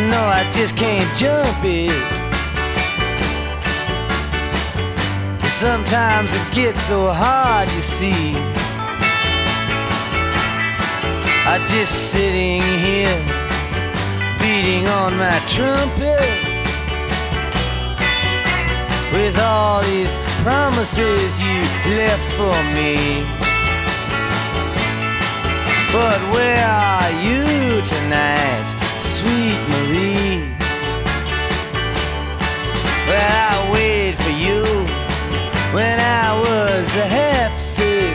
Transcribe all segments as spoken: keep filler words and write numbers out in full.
no, I just can't jump it. Sometimes it gets so hard, you see. I'm just sitting here, beating on my trumpet, with all these promises you left for me. But where are you tonight, sweet Marie? Well, I waited for you when I was half sick.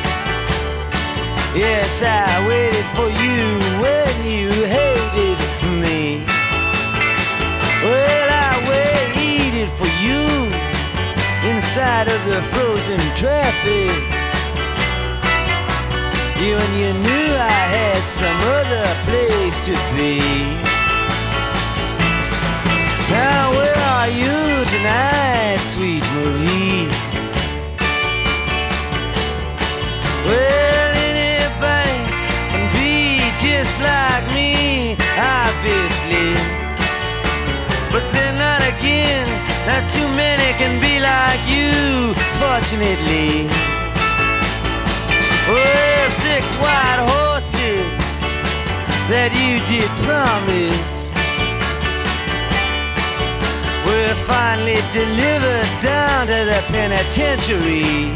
Yes, I waited for you when you hated me. Well, I waited for you inside of the frozen traffic. You and you knew I had some other place to be. Now where are you tonight, sweet Marie? Well, anybody can be just like me, obviously. But then not again, not too many can be like you, fortunately. Well, six white horses that you did promise were finally delivered down to the penitentiary.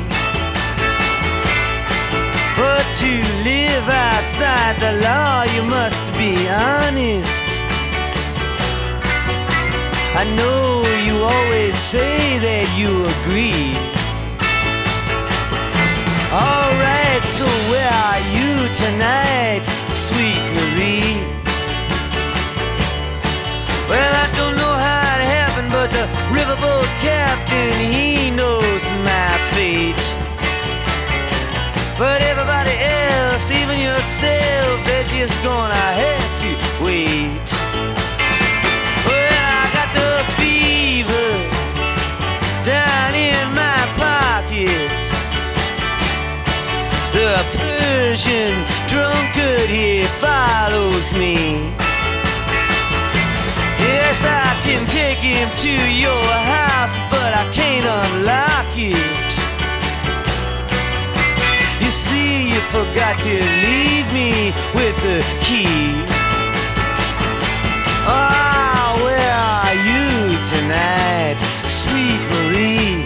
But to live outside the law, you must be honest. I know you always say that you agree. Alright, so where are you tonight, sweet Marie? Well, I don't know how it happened, but the riverboat captain, he knows my fate. But everybody else, even yourself, they're just gonna have to wait. Well, I got the fever down in my pocket. The Persian drunkard, he follows me. Yes, I can take him to your house, but I can't unlock it. You see, you forgot to leave me with the key. Ah, oh, where are you tonight, sweet Marie?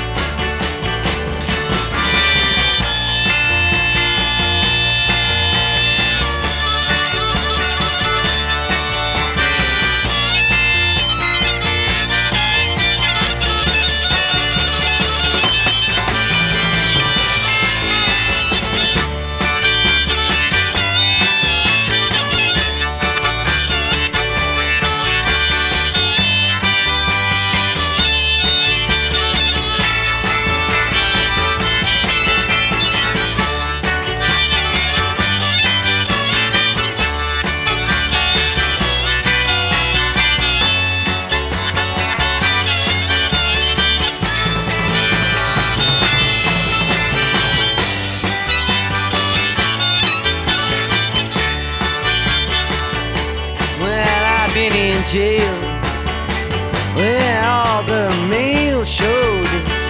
Jail, where all the mail showed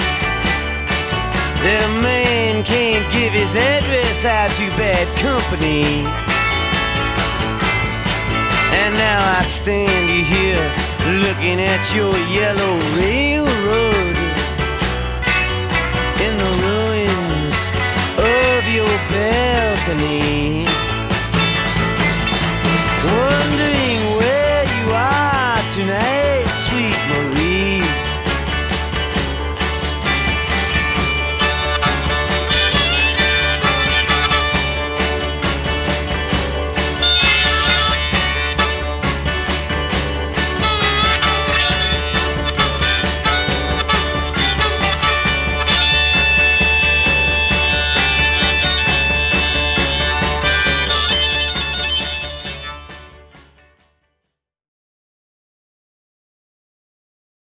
that a man can't give his address out to bad company. And now I stand here looking at your yellow railroad.